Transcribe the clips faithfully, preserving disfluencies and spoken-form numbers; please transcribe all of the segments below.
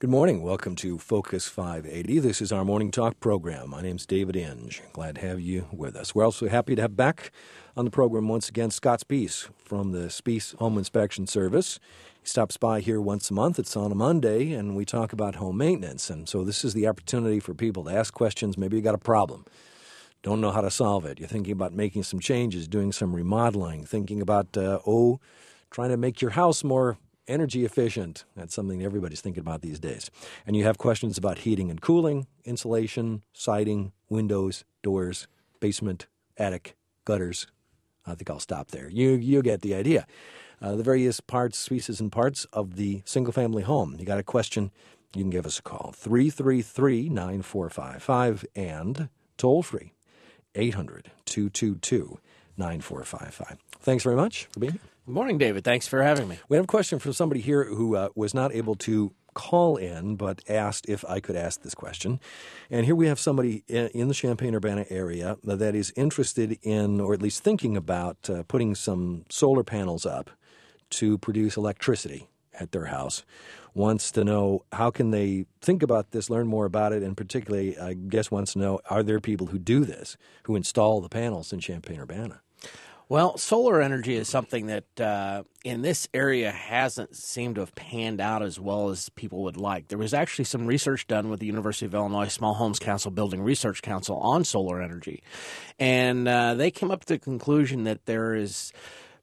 Good morning. Welcome to Focus five eighty. This is our morning talk program. My name's David Inge. Glad to have you with us. We're also happy to have back on the program once again Scott Spiess from the Spiess Home Inspection Service. He stops by here once a month. It's on a Monday, and we talk about home maintenance. And so this is the opportunity for people to ask questions. Maybe you got a problem. Don't know how to solve it. You're thinking about making some changes, doing some remodeling, thinking about, uh, oh, trying to make your house more energy efficient. That's something everybody's thinking about these days. And you have questions about heating and cooling, insulation, siding, windows, doors, basement, attic, gutters. I think I'll stop there. You you get the idea. Uh, the various parts, pieces, and parts of the single-family home. You got a question, you can give us a call. three three three, nine four five five and toll-free, eight hundred, two two two, nine four five five. Thanks very much for being here. Good morning, David. Thanks for having me. We have a question from somebody here who uh, was not able to call in, but asked if I could ask this question. And here we have somebody in, in the Champaign-Urbana area that is interested in, or at least thinking about, uh, putting some solar panels up to produce electricity at their house. Wants to know how can they think about this, learn more about it, and particularly, I guess, wants to know, are there people who do this, who install the panels in Champaign-Urbana? Well, solar energy is something that uh, in this area hasn't seemed to have panned out as well as people would like. There was actually some research done with the University of Illinois Small Homes Council Building Research Council on solar energy, and uh, they came up to the conclusion that there is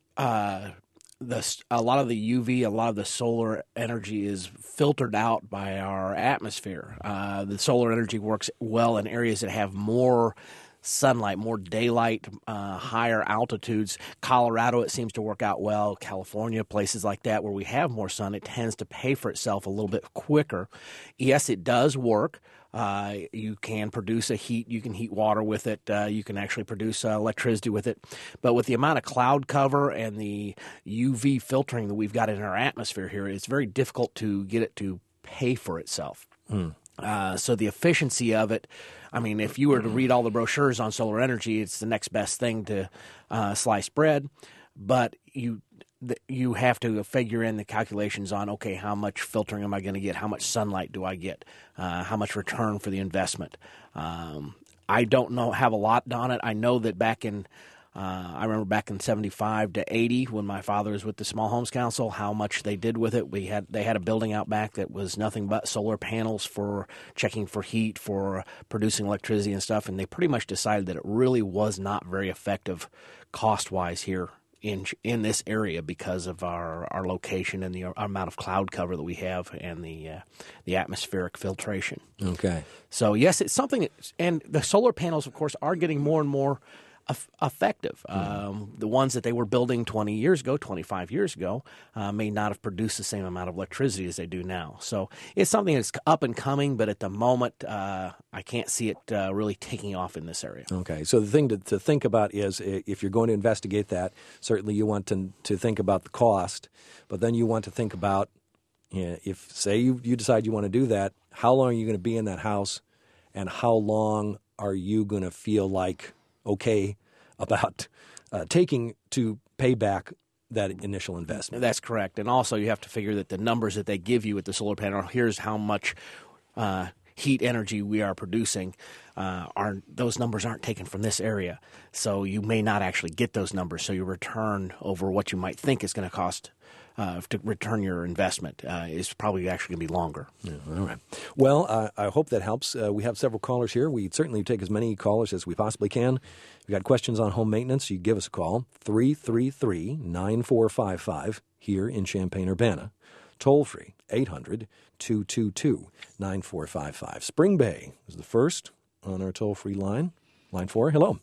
uh, the, a lot of the U V, a lot of the solar energy is filtered out by our atmosphere. Uh, the solar energy works well in areas that have more sunlight, more daylight, uh, higher altitudes. Colorado, it seems to work out well. California, places like that where we have more sun, it tends to pay for itself a little bit quicker. Yes, it does work. Uh, you can produce a heat. You can heat water with it. Uh, you can actually produce uh, electricity with it. But with the amount of cloud cover and the U V filtering that we've got in our atmosphere here, it's very difficult to get it to pay for itself. Mm. Uh, so the efficiency of it, I mean, if you were to read all the brochures on solar energy, it's the next best thing to uh, sliced bread. But you you have to figure in the calculations on, okay, how much filtering am I going to get? How much sunlight do I get? Uh, how much return for the investment? Um, I don't know, have a lot on it. I know that back in Uh, I remember back in seventy-five to eighty when my father was with the Small Homes Council, how much they did with it. We had They had a building out back that was nothing but solar panels for checking for heat, for producing electricity and stuff, and they pretty much decided that it really was not very effective cost-wise here in in this area because of our, our location and the our amount of cloud cover that we have and the uh, the atmospheric filtration. Okay. So, yes, it's something that, and the solar panels, of course, are getting more and more effective. Um, the ones that they were building twenty years ago, twenty-five years ago, uh, may not have produced the same amount of electricity as they do now. So it's something that's up and coming, but at the moment, uh, I can't see it uh, really taking off in this area. Okay. So the thing to, to think about is if you're going to investigate that, certainly you want to, to think about the cost, but then you want to think about, you know, if, say, you, you decide you want to do that, how long are you going to be in that house, and how long are you going to feel like okay about uh, taking to pay back that initial investment. That's correct. And also you have to figure that the numbers that they give you at the solar panel, here's how much uh, heat energy we are producing, uh, are those numbers aren't taken from this area. So you may not actually get those numbers. So your return over what you might think is going to cost Uh, to return your investment uh, is probably actually going to be longer. Yeah, all right. Well, uh, I hope that helps. Uh, we have several callers here. We certainly take as many callers as we possibly can. If you've got questions on home maintenance, you give us a call, three three three, nine four five five here in Champaign-Urbana. Toll free, eight hundred, two two two, nine four five five. Spring Bay is the first on our toll-free line. Line four, hello.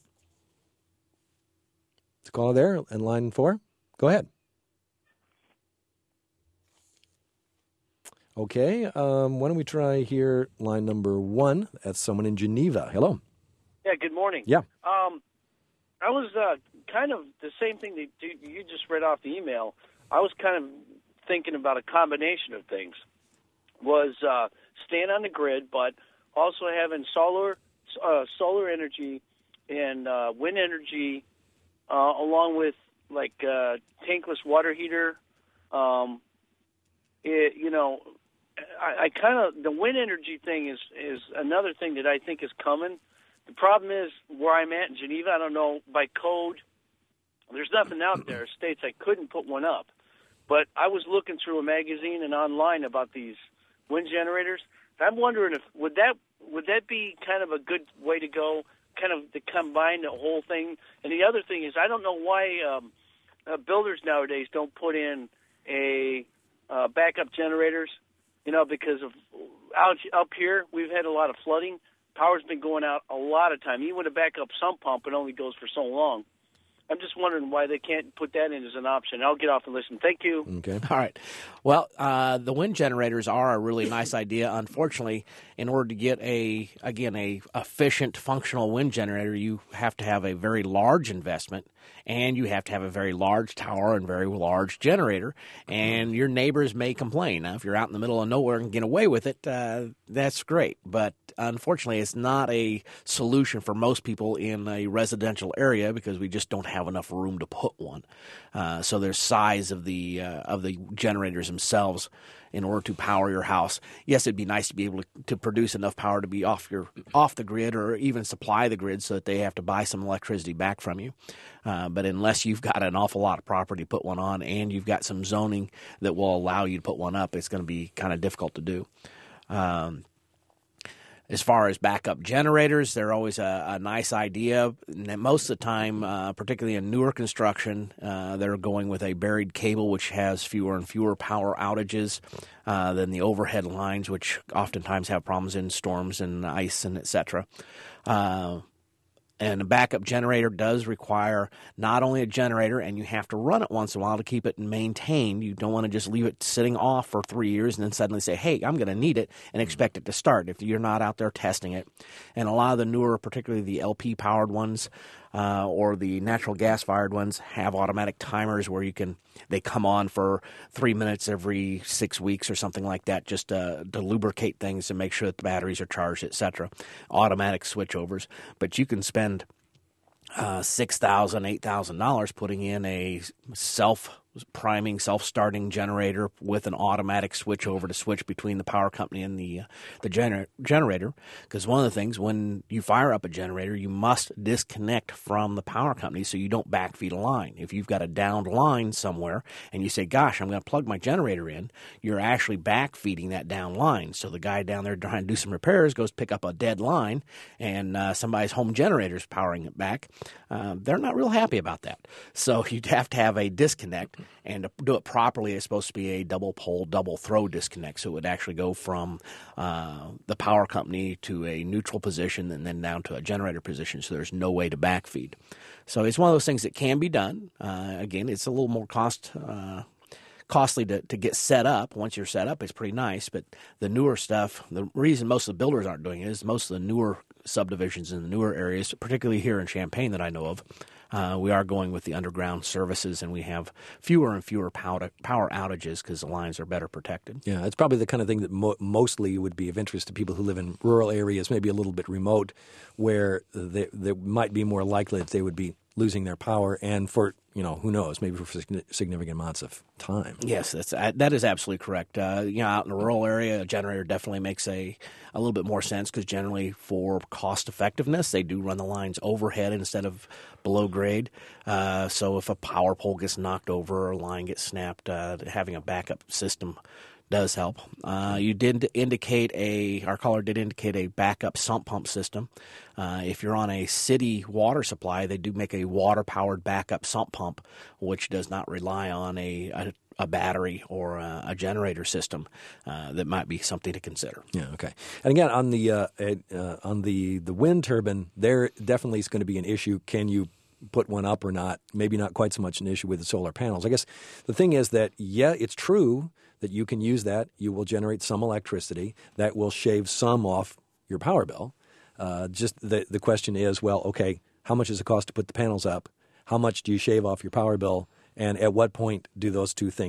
It's a caller there, and line four, go ahead. Okay, um, why don't we try here line number one? That's someone in Geneva. Hello. Yeah, good morning. Yeah. Um, I was uh, kind of the same thing that you just read off the email. I was kind of thinking about a combination of things. Was uh, staying on the grid, but also having solar, uh, solar energy and uh, wind energy, uh, along with like uh, tankless water heater. Um, it, you know. I, I kind of the wind energy thing is is another thing that I think is coming. The problem is where I'm at in Geneva. I don't know by code. There's nothing out there states I couldn't put one up, but I was looking through a magazine and online about these wind generators. I'm wondering if would that would that be kind of a good way to go, kind of to combine the whole thing. And the other thing is I don't know why um, uh, builders nowadays don't put in a uh, backup generators. You know, because of out up here we've had a lot of flooding. Power's been going out a lot of time. Even with a backup sump pump, it only goes for so long. I'm just wondering why they can't put that in as an option. I'll get off and listen. Thank you. Okay. All right. Well, uh, the wind generators are a really nice idea. Unfortunately, in order to get a, again, a efficient, functional wind generator, you have to have a very large investment, and you have to have a very large tower and very large generator, and your neighbors may complain. Now, if you're out in the middle of nowhere and get away with it, uh, that's great. But unfortunately, it's not a solution for most people in a residential area because we just don't have enough room to put one. Uh, so there's size of the uh, of the generators themselves in order to power your house. Yes, it'd be nice to be able to, to produce enough power to be off your off the grid or even supply the grid so that they have to buy some electricity back from you. Uh, but unless you've got an awful lot of property to put one on and you've got some zoning that will allow you to put one up, it's going to be kind of difficult to do. Um, As far as backup generators, they're always a, a nice idea. Most of the time, uh, particularly in newer construction, uh, they're going with a buried cable, which has fewer and fewer power outages uh, than the overhead lines, which oftentimes have problems in storms and ice and et cetera. Uh, And a backup generator does require not only a generator, and you have to run it once in a while to keep it maintained. You don't want to just leave it sitting off for three years and then suddenly say, hey, I'm going to need it, and expect it to start if you're not out there testing it. And a lot of the newer, particularly the L P-powered ones uh, or the natural gas-fired ones, have automatic timers where you can they come on for three minutes every six weeks or something like that, just uh, to lubricate things and make sure that the batteries are charged, et cetera. Automatic switchovers. But you can spend uh, six thousand dollars, eight thousand dollars putting in a self priming, self-starting generator with an automatic switchover to switch between the power company and the uh, the gener- generator. Because one of the things, when you fire up a generator, you must disconnect from the power company so you don't backfeed a line. If you've got a downed line somewhere and you say, gosh, I'm going to plug my generator in, you're actually backfeeding that down line. So the guy down there trying to do some repairs goes pick up a dead line, and uh, somebody's home generator is powering it back. Uh, they're not real happy about that. So you'd have to have a disconnect. And to do it properly, it's supposed to be a double pole, double throw disconnect. So it would actually go from uh, the power company to a neutral position and then down to a generator position. So there's no way to backfeed. So it's one of those things that can be done. Uh, again, it's a little more cost uh, costly to, to get set up. Once you're set up, it's pretty nice. But the newer stuff, the reason most of the builders aren't doing it is most of the newer subdivisions in the newer areas, particularly here in Champaign that I know of, Uh, we are going with the underground services, and we have fewer and fewer power, power outages because the lines are better protected. Yeah, it's probably the kind of thing that mo- mostly would be of interest to people who live in rural areas, maybe a little bit remote, where they, they might be more likely that they would be losing their power, and for, you know, who knows, maybe for significant amounts of time. Yes, that's that is absolutely correct. Uh, you know, out in a rural area, a generator definitely makes a, a little bit more sense because generally for cost effectiveness, they do run the lines overhead instead of below grade. Uh, so if a power pole gets knocked over or a line gets snapped, uh, having a backup system does help. Uh, you did indicate a, our caller did indicate a backup sump pump system. Uh, if you're on a city water supply, they do make a water-powered backup sump pump, which does not rely on a, a, a battery or a, a generator system. Uh, that might be something to consider. Yeah, okay. And again, on the uh, uh, on the, the wind turbine, there definitely is going to be an issue. Can you put one up or not? Maybe not quite so much an issue with the solar panels. I guess the thing is that, yeah, it's true that you can use that. You will generate some electricity. That will shave some off your power bill. Uh, just the the question is, well, okay, how much does it cost to put the panels up? How much do you shave off your power bill? And at what point do those two things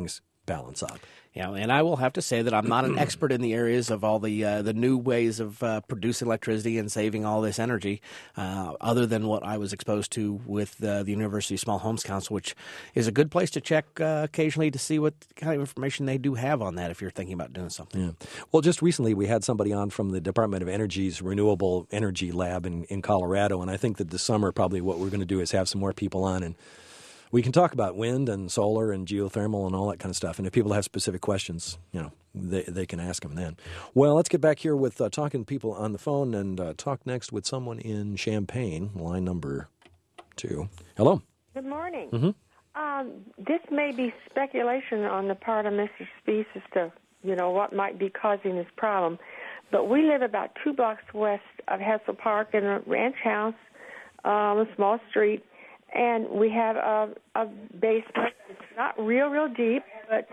balance out. Yeah, and I will have to say that I'm not an expert in the areas of all the uh, the new ways of uh, producing electricity and saving all this energy, uh, other than what I was exposed to with uh, the University Small Homes Council, which is a good place to check uh, occasionally to see what kind of information they do have on that if you're thinking about doing something. Yeah. Well, just recently we had somebody on from the Department of Energy's Renewable Energy Lab in, in Colorado, and I think that this summer probably what we're going to do is have some more people on, and we can talk about wind and solar and geothermal and all that kind of stuff. And if people have specific questions, you know, they they can ask them then. Well, let's get back here with uh, talking to people on the phone and uh, talk next with someone in Champaign, line number two. Hello. Good morning. Mm-hmm. Um, this may be speculation on the part of Mister Spees as to, you know, what might be causing this problem. But we live about two blocks west of Hessel Park in a ranch house on um, a small street. And we have a, a basement. It's not real, real deep, but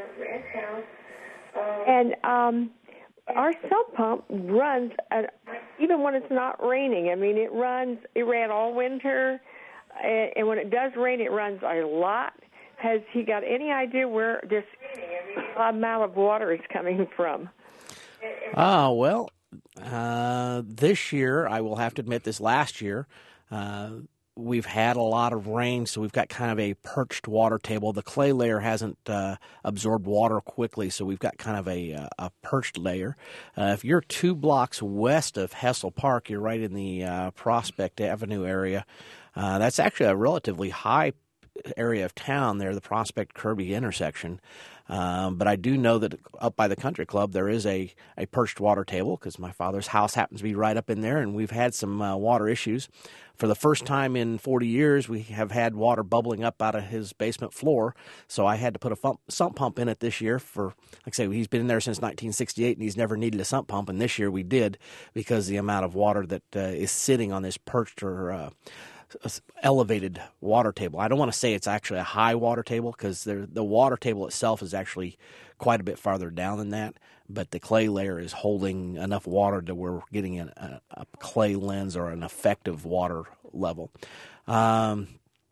and um, our sump pump runs at, even when it's not raining. I mean, it runs. It ran all winter, and, and when it does rain, it runs a lot. Has he got any idea where this amount of water is coming from? Ah, well, uh, this year I will have to admit, this last year. Uh, We've had a lot of rain, so we've got kind of a perched water table. The clay layer hasn't uh, absorbed water quickly, so we've got kind of a, a perched layer. Uh, if you're two blocks west of Hessel Park, you're right in the uh, Prospect Avenue area. Uh, that's actually a relatively high area of town there, the Prospect-Kirby intersection. Um, but I do know that up by the country club there is a, a perched water table because my father's house happens to be right up in there, and we've had some uh, water issues. For the first time in forty years, we have had water bubbling up out of his basement floor, so I had to put a pump, sump pump in it this year. For, like I say, he's been in there since nineteen sixty-eight, and he's never needed a sump pump, and this year we did because of the amount of water that uh, is sitting on this perched or uh, elevated water table. I don't want to say it's actually a high water table because the water table itself is actually quite a bit farther down than that, but the clay layer is holding enough water that we're getting a, a clay lens or an effective water level. Um,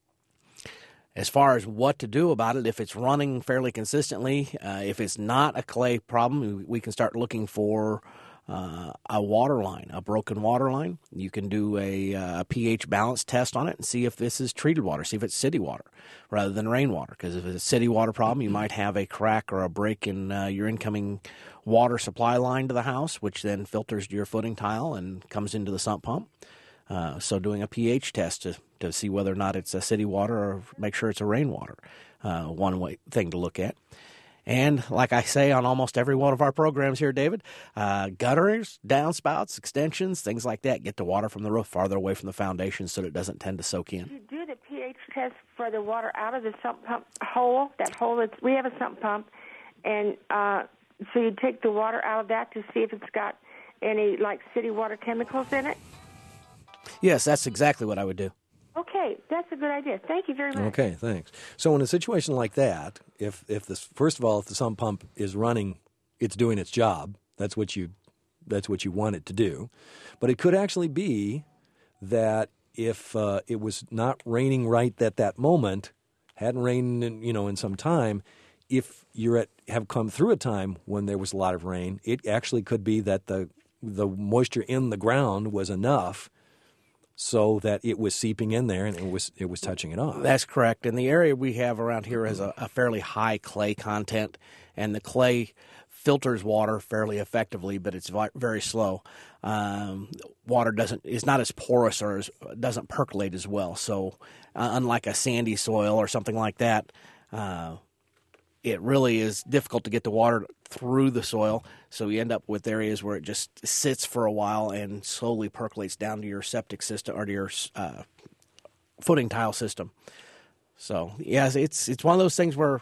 as far as what to do about it, if it's running fairly consistently, uh, if it's not a clay problem, we can start looking for Uh, a water line, a broken water line. You can do a, uh, a pH balance test on it and see if this is treated water, see if it's city water rather than rainwater. Because if it's a city water problem, you might have a crack or a break in uh, your incoming water supply line to the house, which then filters to your footing tile and comes into the sump pump. Uh, so doing a pH test to, to see whether or not it's a city water or make sure it's a rainwater, uh, one way thing to look at. And like I say on almost every one of our programs here, David, uh, gutters, downspouts, extensions, things like that, get the water from the roof farther away from the foundation so that it doesn't tend to soak in. You do the pH test for the water out of the sump pump hole, that hole that's, we have a sump pump, and uh, so you take the water out of that to see if it's got any, like, city water chemicals in it? Yes, that's exactly what I would do. Okay, that's a good idea. Thank you very much. Okay, thanks. So in a situation like that, if if this first of all, if the sump pump is running, it's doing its job. That's what you that's what you want it to do. But it could actually be that if uh, it was not raining right at that moment, hadn't rained in, you know in some time, if you're at have come through a time when there was a lot of rain, it actually could be that the the moisture in the ground was enough so that it was seeping in there and it was it was touching it off. That's correct. And the area we have around here has a, a fairly high clay content, and the clay filters water fairly effectively, but it's very slow. Um, water doesn't is not as porous or as, doesn't percolate as well. So uh, unlike a sandy soil or something like that, uh, it really is difficult to get the water through the soil, so you end up with areas where it just sits for a while and slowly percolates down to your septic system or to your uh, footing tile system. So, yes, it's it's one of those things where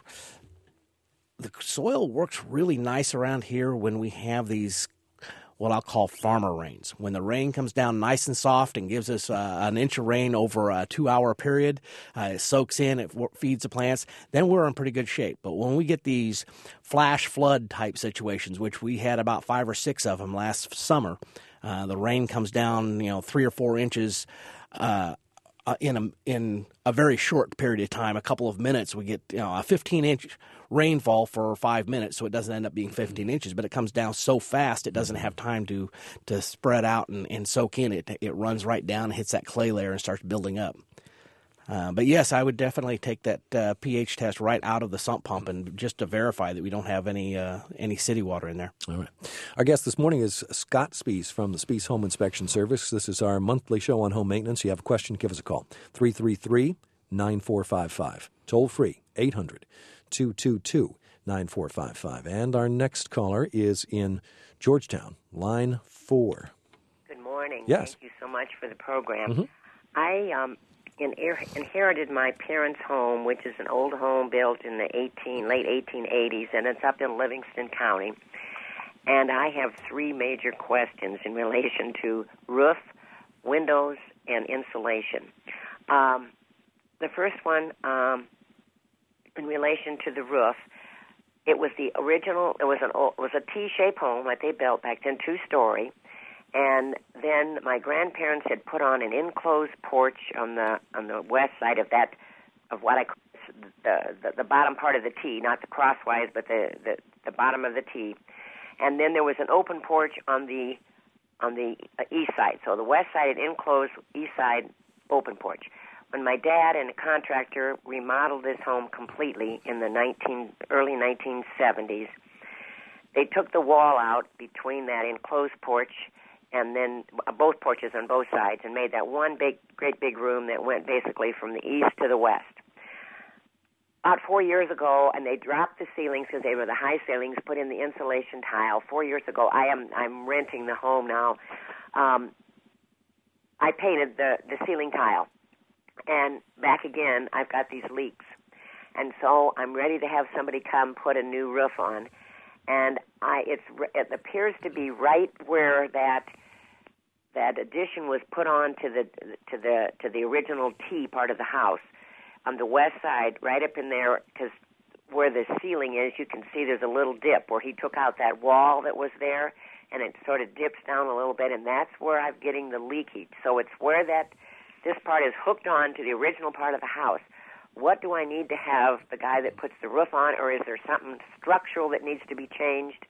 the soil works really nice around here when we have these what I'll call farmer rains. When the rain comes down nice and soft and gives us uh, an inch of rain over a two-hour period, uh, it soaks in, it feeds the plants, then we're in pretty good shape. But when we get these flash flood type situations, which we had about five or six of them last summer, uh, the rain comes down, you know, three or four inches uh, uh, in a in a very short period of time, a couple of minutes, we get you know a fifteen inch rainfall for five minutes, so it doesn't end up being fifteen inches, but it comes down so fast it doesn't have time to to spread out and, and soak in. It it runs right down, hits that clay layer, and starts building up. Uh, but yes, I would definitely take that uh, pH test right out of the sump pump, and just to verify that we don't have any uh, any city water in there. All right. Our guest this morning is Scott Spees from the Spees Home Inspection Service. This is our monthly show on home maintenance. You have a question, give us a call. three three three, nine four five five. Toll free, eight hundred, two two two, nine four five five. And our next caller is in Georgetown, line four. Good morning. Yes. Thank you so much for the program. Mm-hmm. I um, in, inherited my parents' home, which is an old home built in the eighteen late eighteen eighties, and it's up in Livingston County. And I have three major questions in relation to roof, windows, and insulation. Um, the first one, um, in relation to the roof, it was the original. It was an old, it was a T-shaped home that they built back then, two-story. And then my grandparents had put on an enclosed porch on the on the west side of that, of what I call the the, the bottom part of the T, not the crosswise, but the, the the bottom of the T. And then there was an open porch on the on the east side. So the west side had enclosed, east side open porch. When my dad and a contractor remodeled this home completely in the nineteen early nineteen seventies, they took the wall out between that enclosed porch and then both porches on both sides, and made that one big, great big room that went basically from the east to the west. About four years ago, and they dropped the ceilings because they were the high ceilings, put in the insulation tile. Four years ago, I am I'm renting the home now. Um, I painted the, the ceiling tile, and back again, I've got these leaks. And so I'm ready to have somebody come put a new roof on. And I, it's, it appears to be right where that that addition was put on to the to the to the original T part of the house, on the west side, right up in there, because where the ceiling is, you can see there's a little dip where he took out that wall that was there, and it sort of dips down a little bit, and that's where I'm getting the leakage. So it's where that this part is hooked on to the original part of the house. What do I need to have the guy that puts the roof on, or is there something structural that needs to be changed?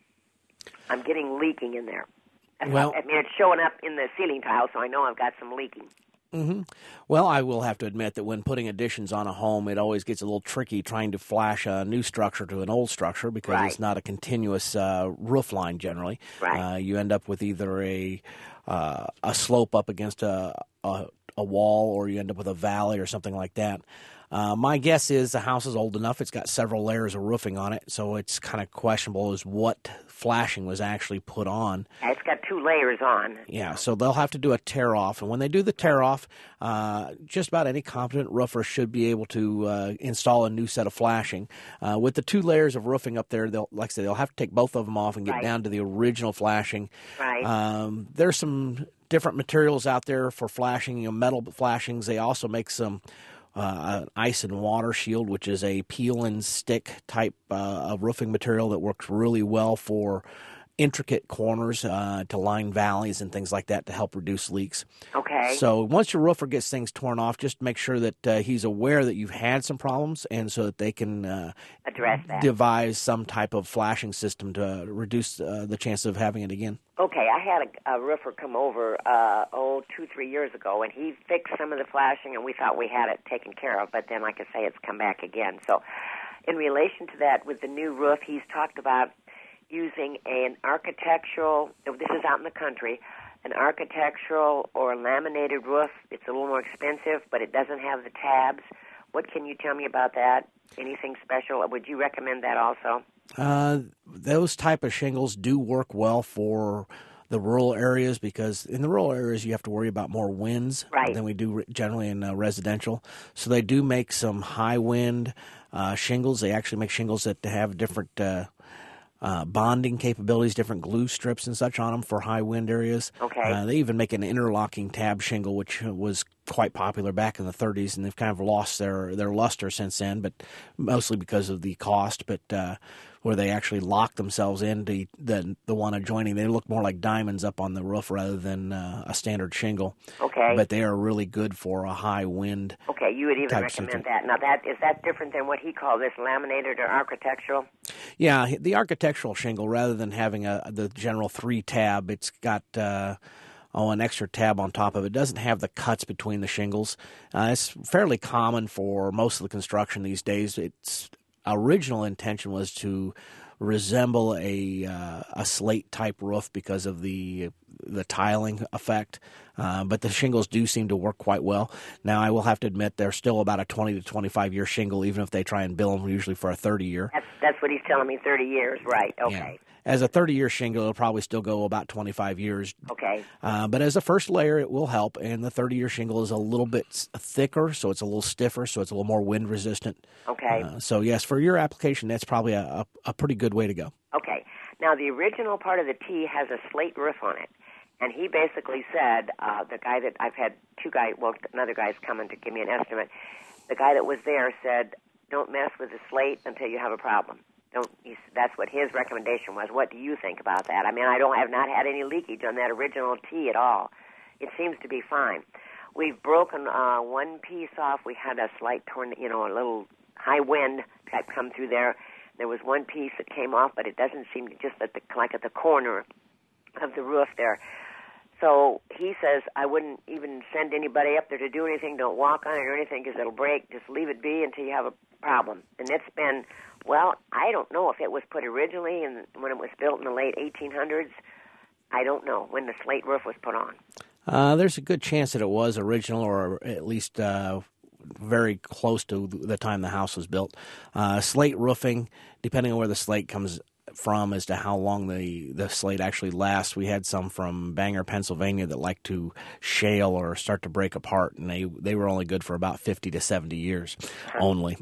I'm getting leaking in there. Well, I mean, it's showing up in the ceiling tile, so I know I've got some leaking. Mm-hmm. Well, I will have to admit that when putting additions on a home, it always gets a little tricky trying to flash a new structure to an old structure because right. it's not a continuous uh, roof line generally. Right. Uh, you end up with either a uh, a slope up against a, a a wall, or you end up with a valley or something like that. Uh, my guess is the house is old enough. It's got several layers of roofing on it, so it's kind of questionable as what flashing was actually put on. It's got two layers on. Yeah, so they'll have to do a tear-off. And when they do the tear-off, uh, just about any competent roofer should be able to uh, install a new set of flashing. Uh, with the two layers of roofing up there, they'll, like I said, they'll have to take both of them off and get right. down to the original flashing. Right. Um, there's some different materials out there for flashing, you know, metal flashings. They also make some uh, an ice and water shield, which is a peel and stick type uh, of roofing material that works really well for intricate corners uh, to line valleys and things like that to help reduce leaks. Okay. So once your roofer gets things torn off, just make sure that uh, he's aware that you've had some problems, and so that they can uh, address that. Devise some type of flashing system to reduce uh, the chance of having it again. Okay, I had a, a roofer come over, uh, oh, two, three years ago, and he fixed some of the flashing, and we thought we had it taken care of, but then, like I say, it's come back again. So in relation to that, with the new roof, he's talked about using an architectural, this is out in the country, an architectural or laminated roof. It's a little more expensive, but it doesn't have the tabs. What can you tell me about that? Anything special? Would you recommend that also? Uh, those type of shingles do work well for the rural areas, because in the rural areas you have to worry about more winds right. than we do generally in uh, residential. So they do make some high wind uh, shingles. They actually make shingles that have different uh, uh, bonding capabilities, different glue strips and such on them for high wind areas. Okay. Uh, they even make an interlocking tab shingle, which was quite popular back in the thirties, and they've kind of lost their, their luster since then, but mostly because of the cost. But uh, where they actually lock themselves into the the one adjoining. They look more like diamonds up on the roof rather than uh, a standard shingle. Okay. But they are really good for a high wind. Okay, you would even type recommend system. that. Now, that is that different than what he called this, laminated or architectural? Yeah, the architectural shingle, rather than having a the general three tab, it's got uh, oh an extra tab on top of it. It doesn't have the cuts between the shingles. Uh, it's fairly common for most of the construction these days. Its original intention was to resemble a uh, a slate type roof because of the the tiling effect, uh, but the shingles do seem to work quite well. Now, I will have to admit they're still about a twenty to twenty-five year shingle, even if they try and bill them usually for a thirty year. That's that's what he's telling me. Thirty years, right? Okay. Yeah. As a thirty year shingle, it'll probably still go about twenty-five years. Okay. Uh, but as a first layer, it will help. And the thirty year shingle is a little bit thicker, so it's a little stiffer, so it's a little more wind resistant. Okay. Uh, so, yes, for your application, that's probably a, a, a pretty good way to go. Okay. Now, the original part of the T has a slate roof on it. And he basically said, uh, the guy that I've had two guys, well, another guy's coming to give me an estimate. The guy that was there said, don't mess with the slate until you have a problem. Don't. He's, that's what his recommendation was. What do you think about that? I mean, I don't I have not had any leakage on that original T at all. It seems to be fine. We've broken uh, one piece off. We had a slight torn, you know, a little high wind type come through there. There was one piece that came off, but it doesn't seem to just at the like at the corner of the roof there. So he says, I wouldn't even send anybody up there to do anything. Don't walk on it or anything because it'll break. Just leave it be until you have a problem. And it's been, well, I don't know if it was put originally and when it was built in the late eighteen hundreds. I don't know when the slate roof was put on. Uh, there's a good chance that it was original or at least uh, very close to the time the house was built. Uh, slate roofing, depending on where the slate comes from as to how long the, the slate actually lasts. We had some from Bangor, Pennsylvania that like to shale or start to break apart, and they, they were only good for about fifty to seventy years only.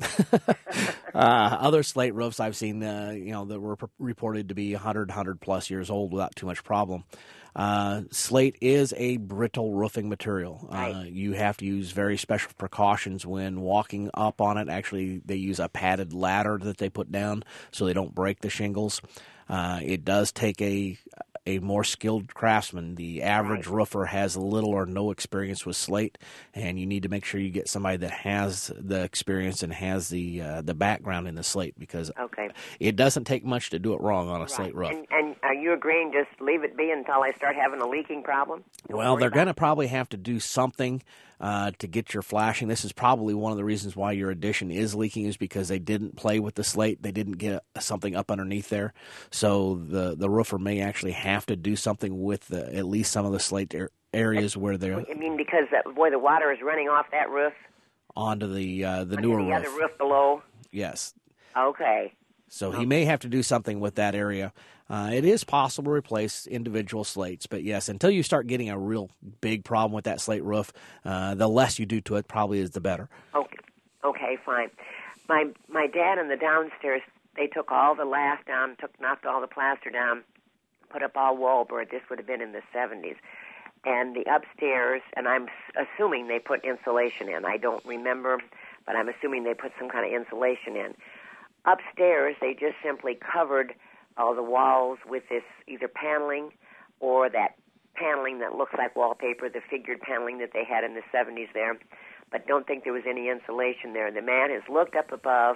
uh, other slate roofs I've seen, uh, you know, that were p- reported to be one hundred, one hundred plus years old without too much problem. Uh, slate is a brittle roofing material. Right. Uh, you have to use very special precautions when walking up on it. Actually, they use a padded ladder that they put down so they don't break the shingles. Uh, it does take a a more skilled craftsman. The average Right. roofer has little or no experience with slate, and you need to make sure you get somebody that has the experience and has the uh, the background in the slate because Okay. it doesn't take much to do it wrong on a Right. slate roof. And, and are you agreeing just leave it be until I start having a leaking problem? Don't Well, worry they're about going to probably have to do something uh, to get your flashing. This is probably one of the reasons why your addition is leaking is because they didn't play with the slate. They didn't get something up underneath there. So the, the roofer may actually have to do something with the, at least some of the slate er- areas where they're it. I mean, because that, boy, the water is running off that roof onto the uh, the onto newer the roof. other roof below. Yes. Okay. So he may have to do something with that area. Uh, it is possible to replace individual slates, but yes, until you start getting a real big problem with that slate roof, uh, the less you do to it probably is the better. Okay. Okay, fine. My my dad in the downstairs, they took all the lath down, took knocked all the plaster down, put up all wallboard. This would have been in the seventies. And the upstairs, and I'm assuming they put insulation in. I don't remember, but I'm assuming they put some kind of insulation in. Upstairs, they just simply covered all the walls with this either paneling or that paneling that looks like wallpaper, the figured paneling that they had in the seventies there, but don't think there was any insulation there. The man has looked up above.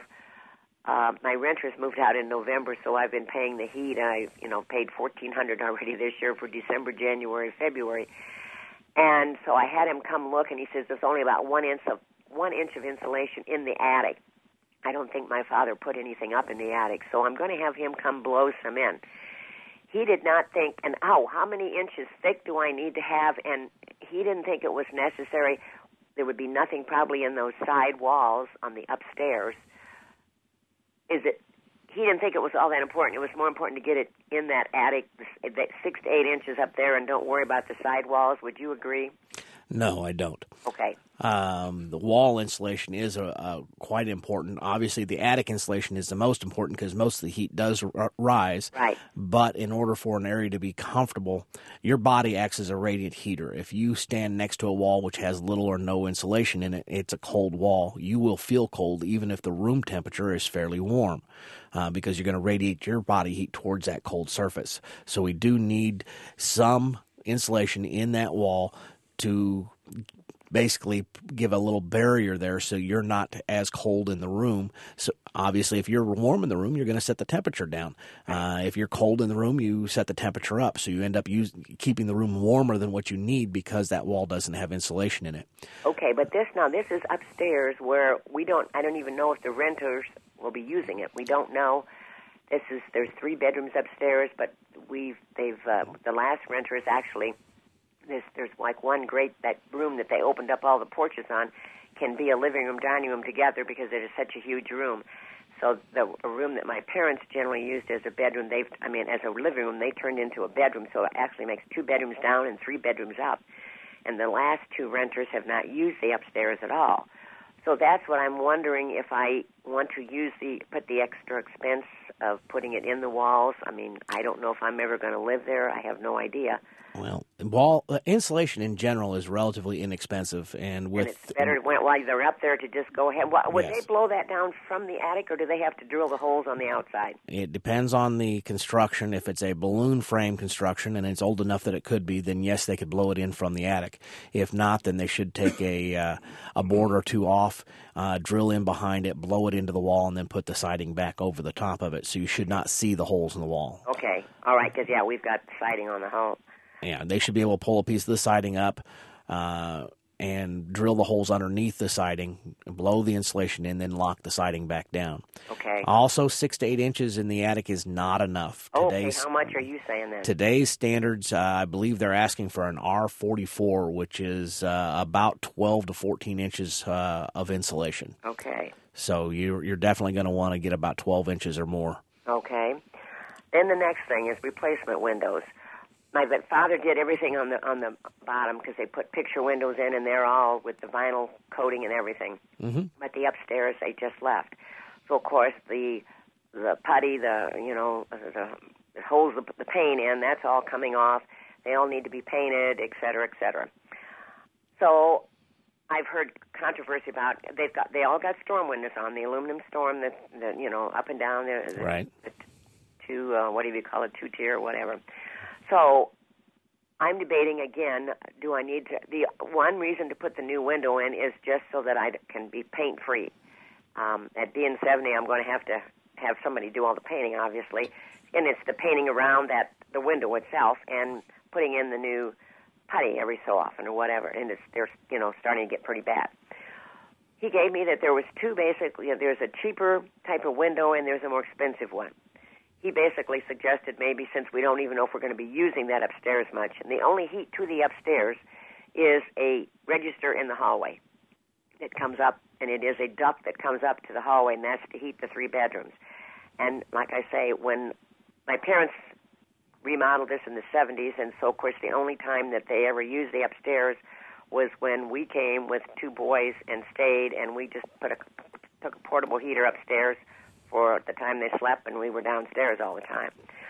Uh, my renters moved out in November, so I've been paying the heat. I, you know, paid fourteen hundred dollars already this year for December, January, February. And so I had him come look, and he says there's only about one inch of one inch of insulation in the attic. I don't think my father put anything up in the attic, so I'm going to have him come blow some in. He did not think, and oh, how many inches thick do I need to have? And he didn't think it was necessary. There would be nothing probably in those side walls on the upstairs. Is it? He didn't think it was all that important. It was more important to get it in that attic, that six to eight inches up there, and don't worry about the side walls. Would you agree? No, I don't. Okay. Um, the wall insulation is a, a quite important. Obviously, the attic insulation is the most important because most of the heat does r- rise. Right. But in order for an area to be comfortable, your body acts as a radiant heater. If you stand next to a wall which has little or no insulation in it, it's a cold wall. You will feel cold even if the room temperature is fairly warm uh, because you're going to radiate your body heat towards that cold surface. So we do need some insulation in that wall to basically give a little barrier there so you're not as cold in the room. So obviously, if you're warm in the room, you're going to set the temperature down. Uh, if you're cold in the room, you set the temperature up. So you end up use, keeping the room warmer than what you need because that wall doesn't have insulation in it. Okay, but this now this is upstairs where we don't. I don't even know if the renters will be using it. We don't know. This is there's three bedrooms upstairs, but we've they've uh, the last renter is actually. There's, there's like one great, that room that they opened up all the porches on can be a living room, dining room together because it is such a huge room. So the a room that my parents generally used as a bedroom, they've, I mean, as a living room, they turned into a bedroom. So it actually makes two bedrooms down and three bedrooms up. And the last two renters have not used the upstairs at all. So that's what I'm wondering if I want to use the, put the extra expense of putting it in the walls. I mean, I don't know if I'm ever going to live there. I have no idea. Well, wall uh, insulation in general is relatively inexpensive, and with and it's better when, while they're up there to just go ahead. Well, would yes. they blow that down from the attic, or do they have to drill the holes on the outside? It depends on the construction. If it's a balloon frame construction and it's old enough that it could be, then yes, they could blow it in from the attic. If not, then they should take a uh, a board or two off, uh, drill in behind it, blow it into the wall, and then put the siding back over the top of it. So you should not see the holes in the wall. Okay, all right, because yeah, we've got siding on the home. Yeah, they should be able to pull a piece of the siding up uh, and drill the holes underneath the siding, blow the insulation in, then lock the siding back down. Okay. Also, six to eight inches in the attic is not enough. Oh, okay, Today's, how much are you saying then? Today's standards, uh, I believe they're asking for an R forty-four, which is uh, about twelve to fourteen inches uh, of insulation. Okay. So you're, you're definitely going to want to get about twelve inches or more. Okay. Then the next thing is replacement windows. My father did everything on the on the bottom because they put picture windows in, and they're all with the vinyl coating and everything. Mm-hmm. But the upstairs they just left. So of course the the putty, the you know the, the holds the, the paint in, that's all coming off. They all need to be painted, et cetera, et cetera. So I've heard controversy about they've got they all got storm windows on, the aluminum storm that, that you know up and down there. Right. The two uh, what do you call it, two tier or whatever. So I'm debating again, do I need to, the one reason to put the new window in is just so that I can be paint-free. Um, at being seventy, I'm going to have to have somebody do all the painting, obviously, and it's the painting around that the window itself and putting in the new putty every so often or whatever, and it's they're you know starting to get pretty bad. He gave me that there was two basically, there's a cheaper type of window and there's a more expensive one. He basically suggested maybe since we don't even know if we're going to be using that upstairs much, and the only heat to the upstairs is a register in the hallway that comes up, and it is a duct that comes up to the hallway, and that's to heat the three bedrooms. And like I say, when my parents remodeled this in the seventies, and so, of course, the only time that they ever used the upstairs was when we came with two boys and stayed, and we just put a, took a portable heater upstairs for the time they slept, and we were downstairs all the time.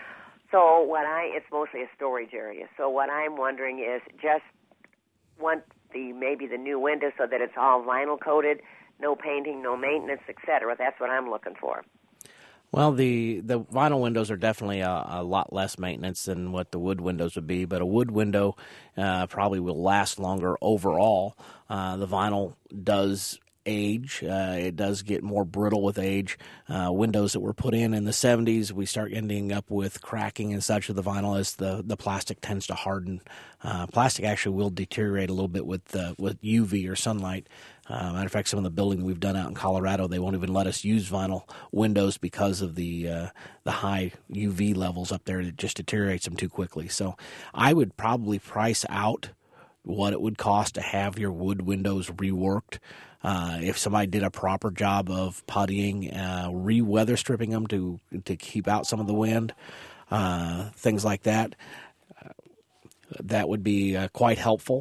So what I, it's mostly a storage area. So what I'm wondering is just want the maybe the new window so that it's all vinyl coated, no painting, no maintenance, et cetera. That's what I'm looking for. Well, the, the vinyl windows are definitely a, a lot less maintenance than what the wood windows would be, but a wood window uh, probably will last longer overall. Uh, the vinyl does age. Uh, it does get more brittle with age. Uh, windows that were put in in the seventies, we start ending up with cracking and such of the vinyl as the, the plastic tends to harden. Uh, plastic actually will deteriorate a little bit with uh, with U V or sunlight. Uh, matter of fact, some of the building we've done out in Colorado, they won't even let us use vinyl windows because of the uh, the high U V levels up there. It just deteriorates them too quickly. So I would probably price out what it would cost to have your wood windows reworked. Uh, if somebody did a proper job of puttying, uh, re-weather stripping them to to keep out some of the wind, uh, things like that, uh, that would be uh, quite helpful.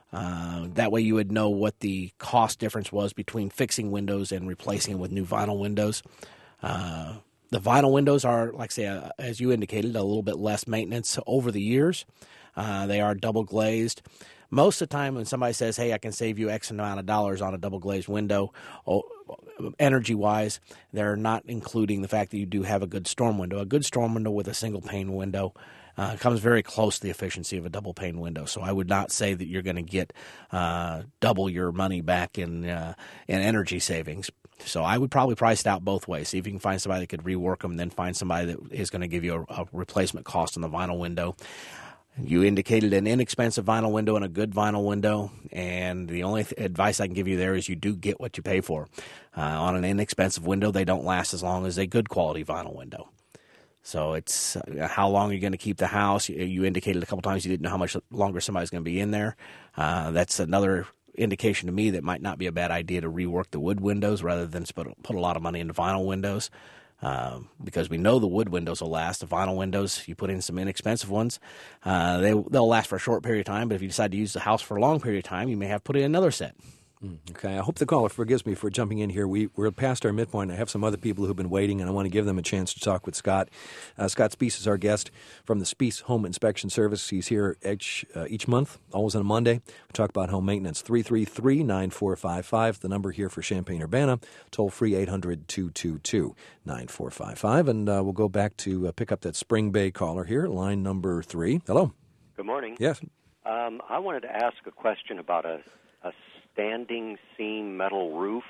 Uh, that way you would know what the cost difference was between fixing windows and replacing them with new vinyl windows. Uh, the vinyl windows are, like I say, uh, as you indicated, a little bit less maintenance over the years. Uh, they are double glazed. Most of the time when somebody says, hey, I can save you X amount of dollars on a double glazed window, oh, energy-wise, they're not including the fact that you do have a good storm window. A good storm window with a single pane window uh, comes very close to the efficiency of a double pane window. So I would not say that you're going to get uh, double your money back in uh, in energy savings. So I would probably price it out both ways. See if you can find somebody that could rework them, then find somebody that is going to give you a, a replacement cost on the vinyl window. You indicated an inexpensive vinyl window and a good vinyl window, and the only th- advice I can give you there is you do get what you pay for. Uh, on an inexpensive window, they don't last as long as a good quality vinyl window. So it's uh, how long are you going to keep the house? You, you indicated a couple times you didn't know how much longer somebody's going to be in there. Uh, that's another indication to me that might not be a bad idea to rework the wood windows rather than put, put a lot of money into vinyl windows. Um, because we know the wood windows will last. The vinyl windows, you put in some inexpensive ones, uh, they, they'll last for a short period of time, but if you decide to use the house for a long period of time, you may have to put in another set. Okay, I hope the caller forgives me for jumping in here. We, we're past our midpoint. I have some other people who've been waiting, and I want to give them a chance to talk with Scott. Uh, Scott Spiess is our guest from the Spiess Home Inspection Service. He's here each, uh, each month, always on a Monday. We talk about home maintenance. three three three, nine four five five, the number here for Champaign-Urbana. Toll-free eight hundred, two two two, nine four five five. And uh, we'll go back to uh, pick up that Spring Bay caller here, line number three. Hello. Good morning. Yes. Um, I wanted to ask a question about a, a standing seam metal roof.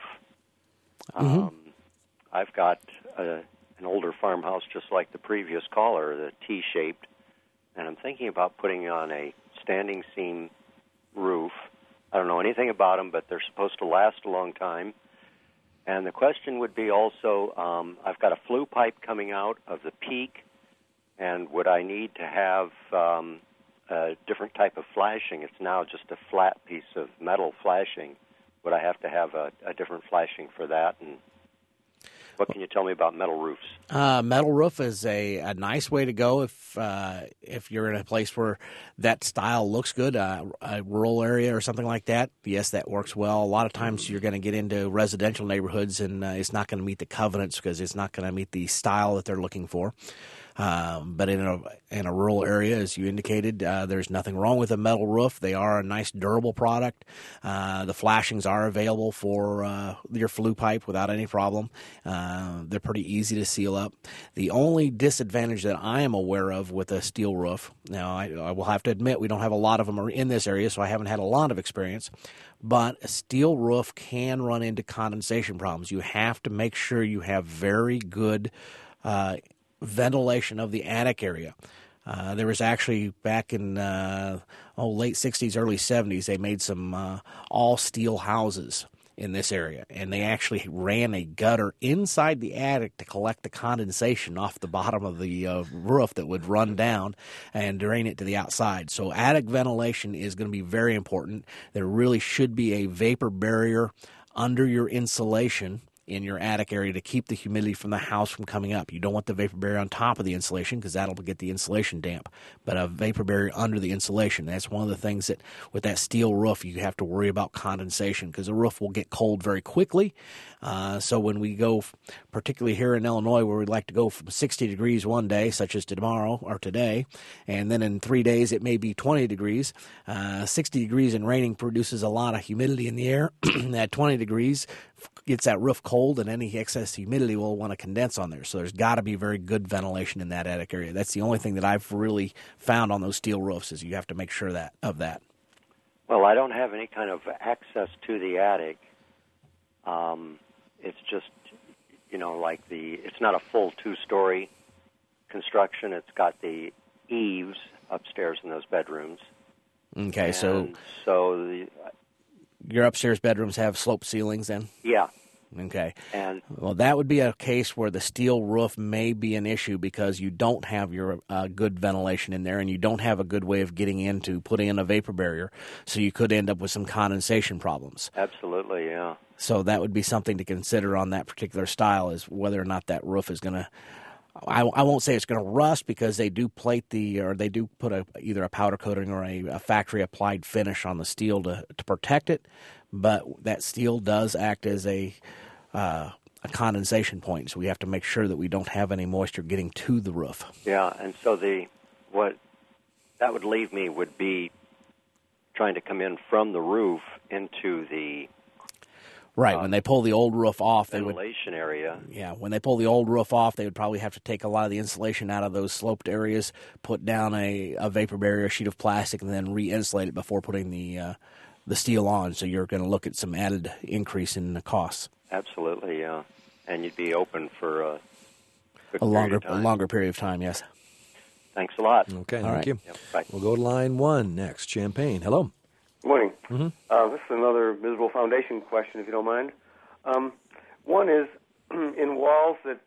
Um, Mm-hmm. I've got a, an older farmhouse just like the previous caller, the T-shaped, and I'm thinking about putting on a standing seam roof. I don't know anything about them, but they're supposed to last a long time. And the question would be also, um, I've got a flue pipe coming out of the peak, and would I need to have um, a different type of flashing? It's now just a flat piece of metal flashing. Would I have to have a, a different flashing for that? And what can you tell me about metal roofs? Uh, metal roof is a, a nice way to go if uh, if you're in a place where that style looks good, uh, a rural area or something like that. Yes, that works well. A lot of times you're going to get into residential neighborhoods and uh, it's not going to meet the covenants because it's not going to meet the style that they're looking for. Um, but in a in a rural area, as you indicated, uh, there's nothing wrong with a metal roof. They are a nice, durable product. Uh, the flashings are available for uh, your flue pipe without any problem. Uh, they're pretty easy to seal up. The only disadvantage that I am aware of with a steel roof, now I, I will have to admit we don't have a lot of them in this area, so I haven't had a lot of experience, but a steel roof can run into condensation problems. You have to make sure you have very good uh ventilation of the attic area. Uh, there was actually back in uh, oh late sixties, early seventies, they made some uh, all steel houses in this area, and they actually ran a gutter inside the attic to collect the condensation off the bottom of the uh, roof that would run down and drain it to the outside. So attic ventilation is going to be very important. There really should be a vapor barrier under your insulation in your attic area to keep the humidity from the house from coming up. You don't want the vapor barrier on top of the insulation because that'll get the insulation damp, but a vapor barrier under the insulation. That's one of the things that with that steel roof you have to worry about condensation because the roof will get cold very quickly. Uh, so when we go, particularly here in Illinois where we like to go from sixty degrees one day, such as tomorrow or today, and then in three days it may be twenty degrees. Uh, sixty degrees and raining produces a lot of humidity in the air. At twenty degrees, gets that roof cold, and any excess humidity will want to condense on there. So there's got to be very good ventilation in that attic area. That's the only thing that I've really found on those steel roofs is you have to make sure that of that. Well, I don't have any kind of access to the attic. Um, it's just, you know, like the, it's not a full two-story construction. It's got the eaves upstairs in those bedrooms. Okay, and so so the, your upstairs bedrooms have sloped ceilings then? Yeah. Okay. And well, that would be a case where the steel roof may be an issue because you don't have your uh, good ventilation in there and you don't have a good way of getting in to put in a vapor barrier. So you could end up with some condensation problems. Absolutely, yeah. So that would be something to consider on that particular style is whether or not that roof is going to I, I won't say it's going to rust because they do plate the, or they do put a, either a powder coating or a, a factory applied finish on the steel to, to protect it. But that steel does act as a uh, a condensation point, so we have to make sure that we don't have any moisture getting to the roof. Yeah, and so the what that would leave me would be trying to come in from the roof into the Right, uh, when they pull the old roof off, they would ventilation area. Yeah, when they pull the old roof off, they would probably have to take a lot of the insulation out of those sloped areas, put down a, a vapor barrier sheet of plastic, and then re-insulate it before putting the uh, the steel on. So you're going to look at some added increase in the costs. Absolutely, yeah, and you'd be open for a, a longer a longer period of time. Yes. Thanks a lot. Okay, All thank right. you. Yep, bye. We'll go to line one next. Champaign. Hello. Good morning. Mm-hmm. Uh, this is another miserable foundation question, if you don't mind. Um, one is in walls that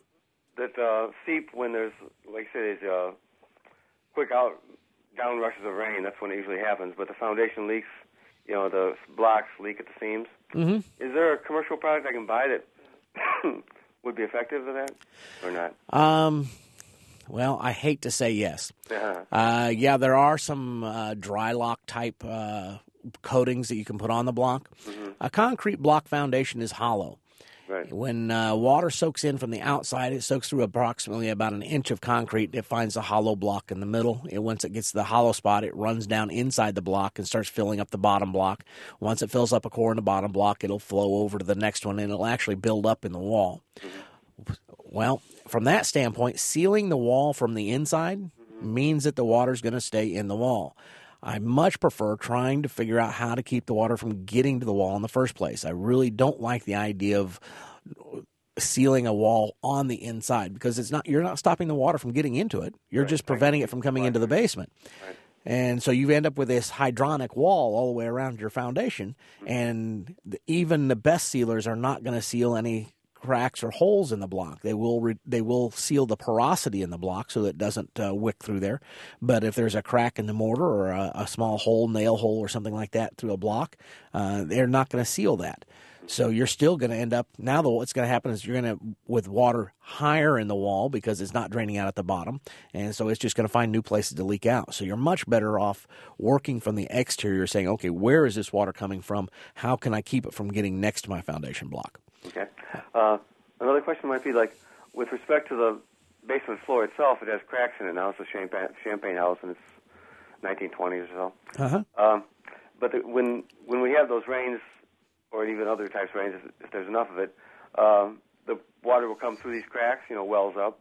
that uh, seep when there's, like I say, there's uh, quick out down rushes of rain. That's when it usually happens. But the foundation leaks. You know, the blocks leak at the seams. Mm-hmm. Is there a commercial product I can buy that would be effective at that, or not? Um. Well, I hate to say yes. Uh-huh. Uh, yeah, there are some uh, dry lock type uh, coatings that you can put on the block. Mm-hmm. A concrete block foundation is hollow. Right. When uh, water soaks in from the outside, it soaks through approximately about an inch of concrete. It finds a hollow block in the middle. And once it gets to the hollow spot, it runs down inside the block and starts filling up the bottom block. Once it fills up a core in the bottom block, it'll flow over to the next one, and it'll actually build up in the wall. Mm-hmm. Well, from that standpoint, sealing the wall from the inside mm-hmm. means that the water's going to stay in the wall. I much prefer trying to figure out how to keep the water from getting to the wall in the first place. I really don't like the idea of sealing a wall on the inside because it's not. You're not stopping the water from getting into it. You're right. just preventing it from coming into the basement. Right. And so you end up with this hydronic wall all the way around your foundation, and the, even the best sealers are not going to seal any cracks or holes in the block. They will re- they will seal the porosity in the block so that it doesn't uh, wick through there. But if there's a crack in the mortar or a, a small hole, nail hole or something like that through a block, uh, they're not going to seal that. So you're still going to end up, now the, what's going to happen is you're going to, with water higher in the wall because it's not draining out at the bottom, and so it's just going to find new places to leak out. So you're much better off working from the exterior, saying, okay, where is this water coming from? How can I keep it from getting next to my foundation block? Okay. Uh, another question might be like, with respect to the basement floor itself, it has cracks in it now. It's a Champagne, Champagne house, and it's nineteen twenties or so. Uh-huh. Um, but the, when when we have those rains, or even other types of rains, if, if there's enough of it, um, the water will come through these cracks, you know, wells up.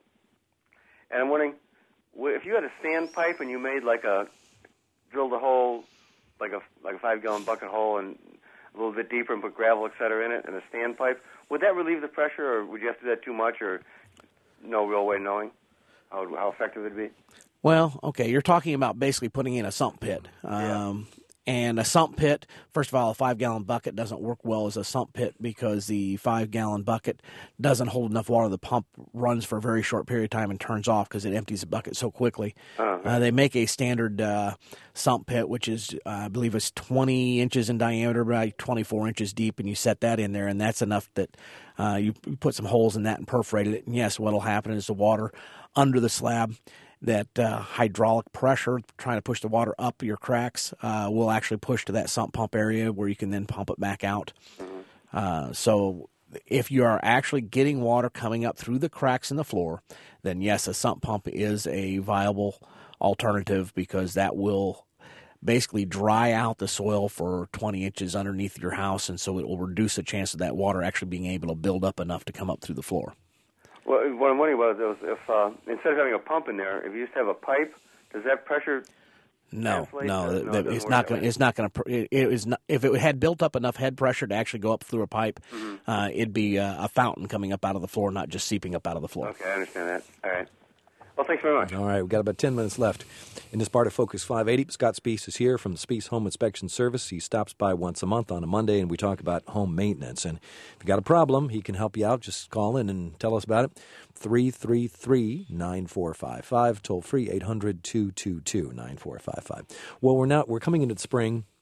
And I'm wondering, if you had a sandpipe and you made like a, drilled a hole, like a like a five-gallon bucket hole, and a little bit deeper and put gravel, et cetera, in it, and a standpipe, would that relieve the pressure, or would you have to do that too much, or no real way of knowing how, how effective it would be? Well, okay, you're talking about basically putting in a sump pit. Um, yeah. And a sump pit, first of all, a five-gallon bucket doesn't work well as a sump pit because the five-gallon bucket doesn't hold enough water. The pump runs for a very short period of time and turns off because it empties the bucket so quickly. Uh-huh. Uh, they make a standard uh, sump pit, which is, uh, I believe it's twenty inches in diameter, about twenty-four inches deep, and you set that in there, and that's enough that uh, you put some holes in that and perforated it. And yes, what will happen is the water under the slab, that uh, hydraulic pressure trying to push the water up your cracks uh, will actually push to that sump pump area where you can then pump it back out. Mm-hmm. Uh, so if you are actually getting water coming up through the cracks in the floor, then yes, a sump pump is a viable alternative because that will basically dry out the soil for twenty inches underneath your house, and so it will reduce the chance of that water actually being able to build up enough to come up through the floor. Well, what I'm wondering about is if uh, instead of having a pump in there, if you just have a pipe, does that pressure? No, translate? no, no, the, it it's not going. It's not going to. It, it is not. If it had built up enough head pressure to actually go up through a pipe, mm-hmm. uh, it'd be a, a fountain coming up out of the floor, not just seeping up out of the floor. Okay, I understand that. All right. Well, thanks very much. All right, we've got about ten minutes left. In this part of Focus five eighty, Scott Spiess is here from the Spiess Home Inspection Service. He stops by once a month on a Monday, and we talk about home maintenance. And if you've got a problem, he can help you out. Just call in and tell us about it. three three three, nine four five five, toll free eight hundred, two two two, nine four five five. Well, we're now we're coming into spring.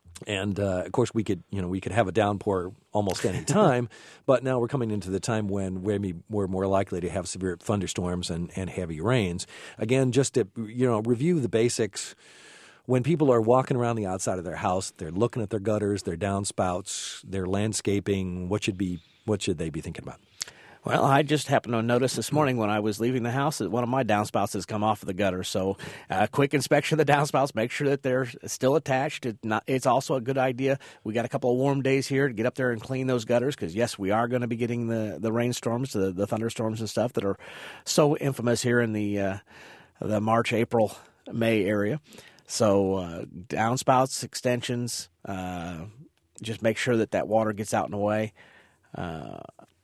And uh, of course, we could, you know, we could have a downpour almost any time, but now we're coming into the time when maybe we're more likely to have severe thunderstorms and, and heavy rains. Again, just to, you know, review the basics. When people are walking around the outside of their house, they're looking at their gutters, their downspouts, their landscaping. What should be, what should they be thinking about? Well, I just happened to notice this morning when I was leaving the house that one of my downspouts has come off of the gutter. So a uh, quick inspection of the downspouts, make sure that they're still attached. It not, it's also a good idea. We got a couple of warm days here to get up there and clean those gutters because, yes, we are going to be getting the, the rainstorms, the, the thunderstorms and stuff that are so infamous here in the, uh, the March, April, May area. So uh, downspouts, extensions, uh, just make sure that that water gets out and away. Uh,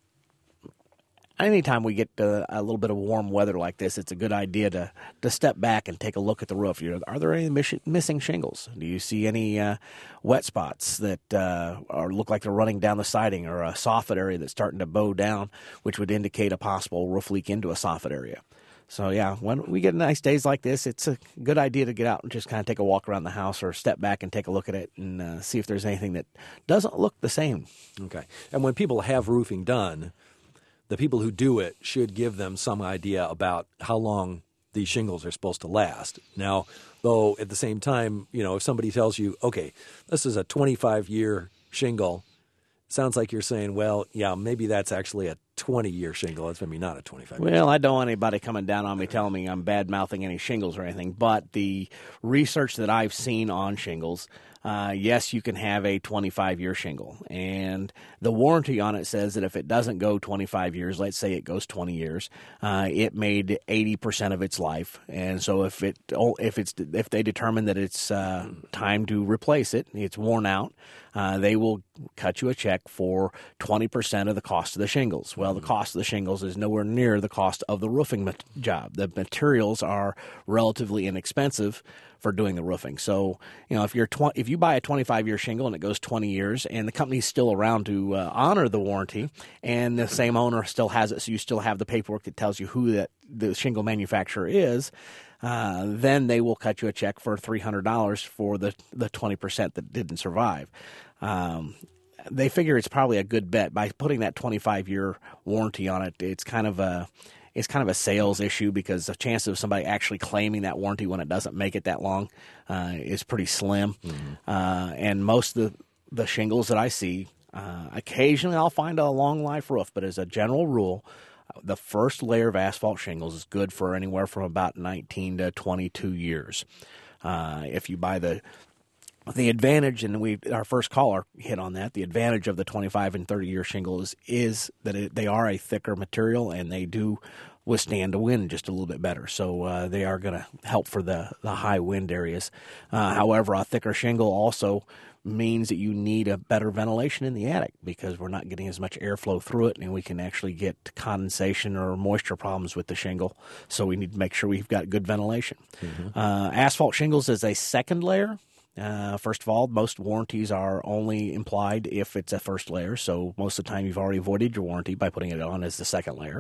Anytime we get uh, a little bit of warm weather like this, it's a good idea to, to step back and take a look at the roof. You're, are there any miss- missing shingles? Do you see any uh, wet spots that uh, are, look like they're running down the siding, or a soffit area that's starting to bow down, which would indicate a possible roof leak into a soffit area? So, yeah, when we get nice days like this, it's a good idea to get out and just kind of take a walk around the house or step back and take a look at it and uh, see if there's anything that doesn't look the same. Okay. And when people have roofing done, the people who do it should give them some idea about how long these shingles are supposed to last. Now, though, at the same time, you know, if somebody tells you, okay, this is a twenty-five year shingle, sounds like you're saying, well, yeah, maybe that's actually a twenty-year shingle. That's maybe not a twenty-five year. Well, I don't want anybody coming down on me telling me I'm bad-mouthing any shingles or anything, but the research that I've seen on shingles, uh, yes, you can have a twenty-five year shingle. And the warranty on it says that if it doesn't go twenty-five years, let's say it goes twenty years, uh, it made eighty percent of its life. And so if it if it's if they determine that it's uh, time to replace it, it's worn out, uh, they will cut you a check for twenty percent of the cost of the shingles. Well, the cost of the shingles is nowhere near the cost of the roofing job. The materials are relatively inexpensive for doing the roofing. So, you know, if you're tw- if you buy a twenty-five year shingle and it goes twenty years and the company's still around to uh, honor the warranty and the same owner still has it, so you still have the paperwork that tells you who that the shingle manufacturer is, uh, then they will cut you a check for three hundred dollars for the, the twenty percent that didn't survive. Um, they figure it's probably a good bet by putting that twenty-five year warranty on it. It's kind of a It's kind of a sales issue because the chance of somebody actually claiming that warranty when it doesn't make it that long uh, is pretty slim. Mm-hmm. Uh, and most of the, the shingles that I see, uh, occasionally I'll find a long life roof, but as a general rule, the first layer of asphalt shingles is good for anywhere from about nineteen to twenty-two years. Uh, if you buy the The advantage, and we our first caller hit on that, the advantage of the twenty-five and thirty year shingles is that it, they are a thicker material and they do withstand the wind just a little bit better. So uh, they are going to help for the, the high wind areas. Uh, however, a thicker shingle also means that you need a better ventilation in the attic because we're not getting as much airflow through it and we can actually get condensation or moisture problems with the shingle. So we need to make sure we've got good ventilation. Mm-hmm. Uh, asphalt shingles is a second layer. Uh, first of all, most warranties are only implied if it's a first layer, so most of the time you've already avoided your warranty by putting it on as the second layer.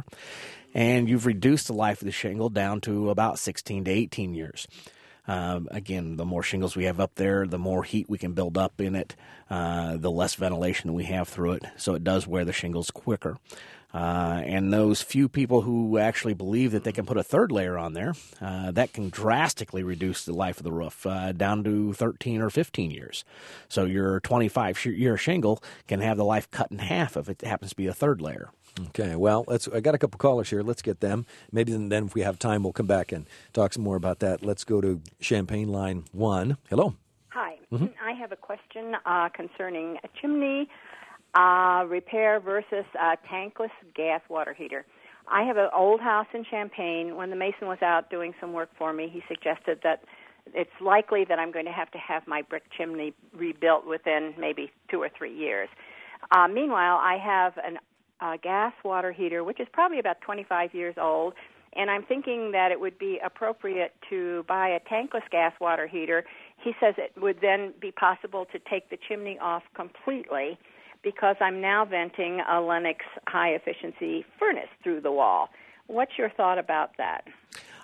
And you've reduced the life of the shingle down to about sixteen to eighteen years. Um, again, the more shingles we have up there, the more heat we can build up in it, uh, the less ventilation we have through it, so it does wear the shingles quicker. Uh, and those few people who actually believe that they can put a third layer on there, uh, that can drastically reduce the life of the roof uh, down to thirteen or fifteen years. So your twenty-five year shingle can have the life cut in half if it happens to be a third layer. Okay, well, let's. I got a couple callers here. Let's get them. Maybe then, then if we have time, we'll come back and talk some more about that. Let's go to Champaign line one. Hello. Hi. Mm-hmm. I have a question uh, concerning a chimney uh, repair versus a tankless gas water heater. I have an old house in Champaign. When the mason was out doing some work for me, he suggested that it's likely that I'm going to have to have my brick chimney rebuilt within maybe two or three years. Uh, meanwhile, I have an a gas water heater, which is probably about twenty-five years old, and I'm thinking that it would be appropriate to buy a tankless gas water heater. He says it would then be possible to take the chimney off completely because I'm now venting a Lennox high-efficiency furnace through the wall. What's your thought about that?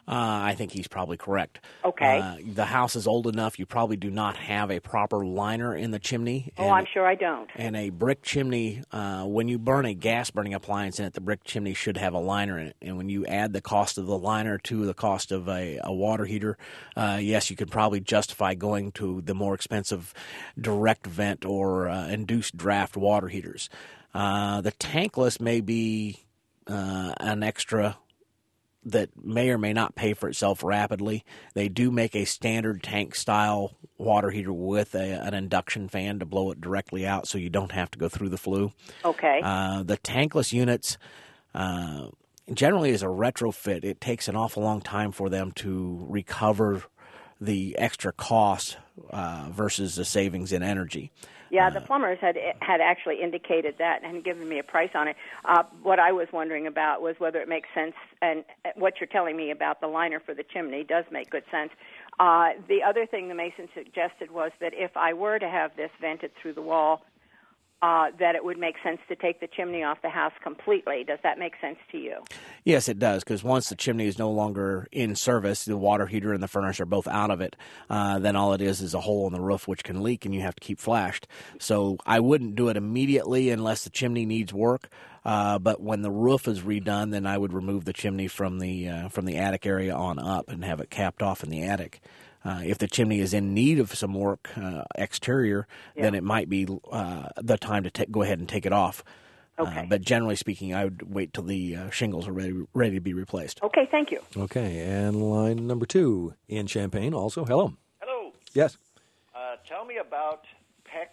Uh, I think he's probably correct. Okay. Uh, the house is old enough. You probably do not have a proper liner in the chimney. Oh, and, I'm sure I don't. And a brick chimney, uh, when you burn a gas-burning appliance in it, the brick chimney should have a liner in it. And when you add the cost of the liner to the cost of a, a water heater, uh, yes, you could probably justify going to the more expensive direct vent or uh, induced draft water heaters. Uh, the tankless may be uh, an extra that may or may not pay for itself rapidly. They do make a standard tank-style water heater with a, an induction fan to blow it directly out so you don't have to go through the flue. Okay. Uh, the tankless units uh, generally is a retrofit. It takes an awful long time for them to recover the extra cost uh, versus the savings in energy. Yeah, the plumbers had had actually indicated that and given me a price on it. Uh, what I was wondering about was whether it makes sense, and what you're telling me about the liner for the chimney does make good sense. Uh, the other thing the mason suggested was that if I were to have this vented through the wall, uh, that it would make sense to take the chimney off the house completely. Does that make sense to you? Yes, it does, because once the chimney is no longer in service, the water heater and the furnace are both out of it, uh, then all it is is a hole in the roof which can leak and you have to keep flashed. So I wouldn't do it immediately unless the chimney needs work, uh, but when the roof is redone, then I would remove the chimney from the, uh, from the attic area on up and have it capped off in the attic. Uh, if the chimney is in need of some work uh, exterior, yeah. then it might be uh, the time to t- go ahead and take it off. Okay. Uh, but generally speaking, I would wait till the uh, shingles are ready, ready to be replaced. Okay, thank you. Okay, and line number two in Champaign also. Hello. Hello. Yes. Uh, tell me about PEX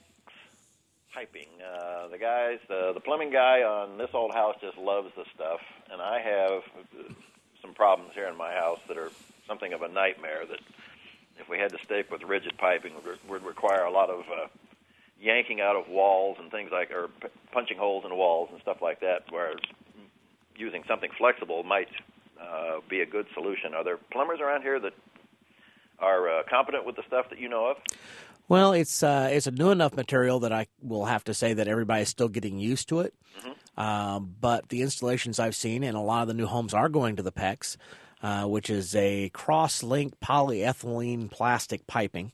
piping. Uh, the guys, uh, the plumbing guy on this old house just loves the stuff, and I have some problems here in my house that are something of a nightmare that if we had to stick with rigid piping would, would require a lot of uh, yanking out of walls and things like, or p- punching holes in walls and stuff like that, whereas using something flexible might uh, be a good solution. Are there plumbers around here that are uh, competent with the stuff that you know of? Well, it's uh, it's a new enough material that I will have to say that everybody's still getting used to it. Mm-hmm. Um, but the installations I've seen, and a lot of the new homes are going to the PEX, Uh, which is a cross-linked polyethylene plastic piping.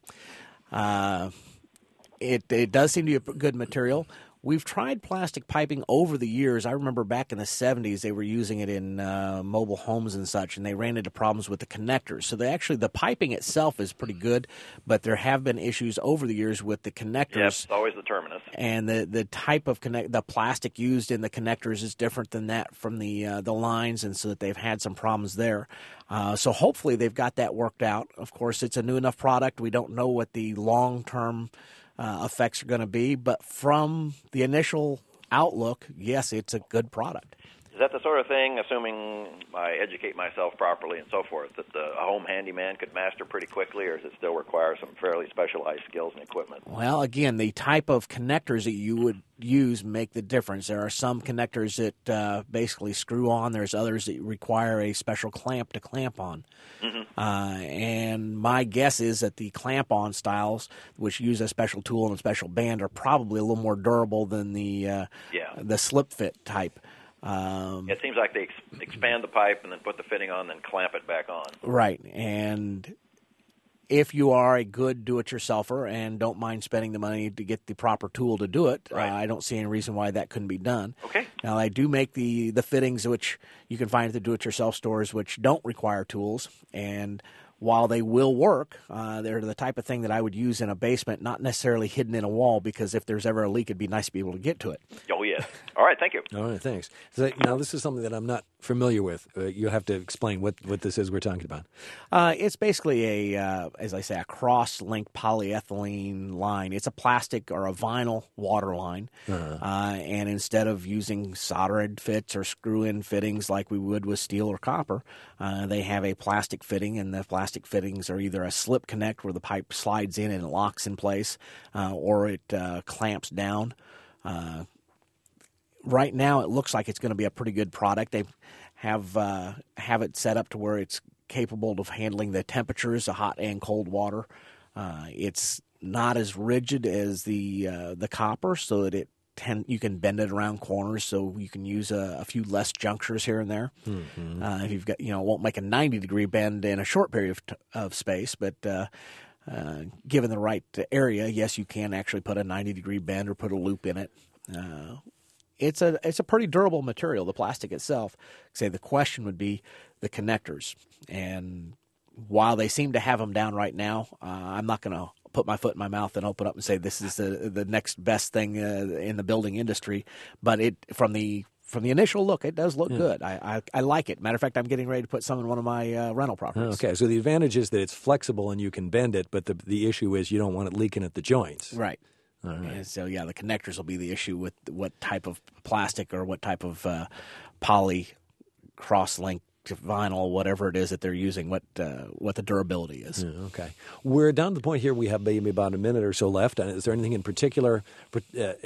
Uh, it, it does seem to be a good material. We've tried plastic piping over the years. I remember back in the seventies they were using it in uh, mobile homes and such, and they ran into problems with the connectors. So they actually, the piping itself is pretty good, but there have been issues over the years with the connectors. Yes, always the terminus. And the, the type of connect, the plastic used in the connectors is different than that from the uh, the lines, and so that they've had some problems there. Uh, so hopefully they've got that worked out. Of course, it's a new enough product. We don't know what the long-term Uh, effects are going to be, but from the initial outlook, yes, it's a good product. Is that the sort of thing, assuming I educate myself properly and so forth, that the, a home handyman could master pretty quickly, or does it still require some fairly specialized skills and equipment? Well, again, the type of connectors that you would use make the difference. There are some connectors that uh, basically screw on. There's others that require a special clamp to clamp on. Mm-hmm. Uh, and my guess is that the clamp-on styles, which use a special tool and a special band, are probably a little more durable than the uh, yeah. the slip-fit type. Um, it seems like they ex- expand the pipe and then put the fitting on, then clamp it back on. Right. And if you are a good do-it-yourselfer and don't mind spending the money to get the proper tool to do it, right. uh, I don't see any reason why that couldn't be done. Okay. Now, I do make the, the fittings, which you can find at the do-it-yourself stores, which don't require tools. And while they will work, uh, they're the type of thing that I would use in a basement, not necessarily hidden in a wall, because if there's ever a leak, it'd be nice to be able to get to it. Oh, yeah. All right, thank you. All right, thanks. So, now, this is something that I'm not familiar with. Uh, you'll have to explain what, what this is we're talking about. Uh, it's basically a, uh, as I say, a cross-linked polyethylene line. It's a plastic or a vinyl water line. Uh-huh. Uh, and instead of using soldered fits or screw-in fittings like we would with steel or copper, uh, they have a plastic fitting, and the plastic fittings are either a slip connect where the pipe slides in and it locks in place, uh, or it uh, clamps down. Uh, right now, it looks like it's going to be a pretty good product. They have uh, have it set up to where it's capable of handling the temperatures, the hot and cold water. Uh, it's not as rigid as the uh, the copper, so that it ten, you can bend it around corners, so you can use a, a few less junctures here and there. Mm-hmm. Uh, if you've got, you know, it won't make a ninety degree bend in a short period of, t- of space, but uh, uh, given the right area, yes, you can actually put a ninety degree bend or put a loop in it. Uh, it's a it's a pretty durable material, the plastic itself. Say the question would be the connectors, and while they seem to have them down right now, uh, I'm not going to put my foot in my mouth and open up and say this is the the next best thing uh, in the building industry. But it from the from the initial look, it does look yeah. good. I, I I like it. Matter of fact, I'm getting ready to put some in one of my uh, rental properties. Okay, so the advantage is that it's flexible and you can bend it, but the the issue is you don't want it leaking at the joints. Right. All right. And so yeah, the connectors will be the issue with what type of plastic or what type of uh, poly cross-link vinyl, whatever it is that they're using, what uh, what the durability is. Yeah, okay. We're down to the point here we have maybe about a minute or so left. Is there anything in particular, uh,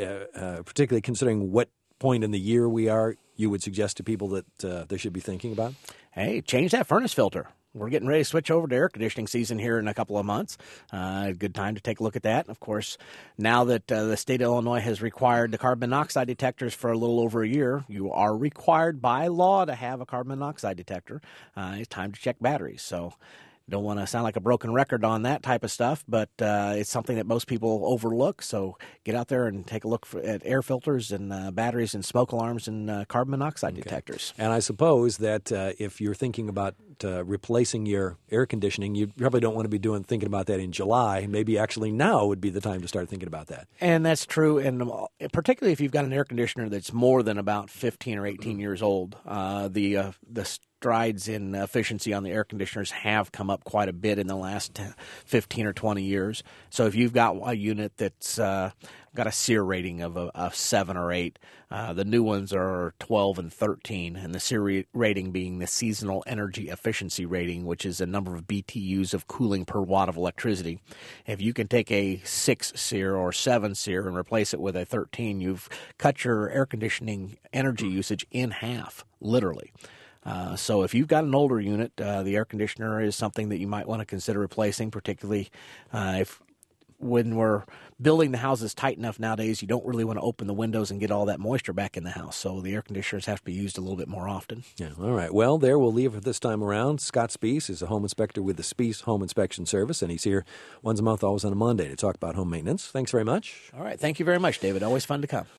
uh, particularly considering what point in the year we are, you would suggest to people that uh, they should be thinking about? Hey, change that furnace filter. We're getting ready to switch over to air conditioning season here in a couple of months. Uh, good time to take a look at that. Of course, now that uh, the state of Illinois has required the carbon monoxide detectors for a little over a year, you are required by law to have a carbon monoxide detector. Uh, it's time to check batteries. So don't want to sound like a broken record on that type of stuff, but uh, it's something that most people overlook. So get out there and take a look for, at air filters and uh, batteries and smoke alarms and uh, carbon monoxide okay. detectors. And I suppose that uh, if you're thinking about uh, replacing your air conditioning, you probably don't want to be doing thinking about that in July. Maybe actually now would be the time to start thinking about that. And that's true, and particularly if you've got an air conditioner that's more than about fifteen or eighteen years old, uh, the uh, the strides in efficiency on the air conditioners have come up quite a bit in the last fifteen or twenty years. So if you've got a unit that's uh, got a SEER rating of a, a seven or eight, uh, the new ones are twelve and thirteen, and the SEER rating being the seasonal energy efficiency rating, which is a number of B T Us of cooling per watt of electricity. If you can take a six SEER or seven SEER and replace it with a thirteen, you've cut your air conditioning energy usage in half, literally. Uh, so if you've got an older unit, uh, the air conditioner is something that you might want to consider replacing, particularly uh, if when we're building the houses tight enough nowadays, you don't really want to open the windows and get all that moisture back in the house. So the air conditioners have to be used a little bit more often. Yeah. All right. Well, there we'll leave it this time around. Scott Spees is a home inspector with the Spees Home Inspection Service, and he's here once a month, always on a Monday, to talk about home maintenance. Thanks very much. All right. Thank you very much, David. Always fun to come.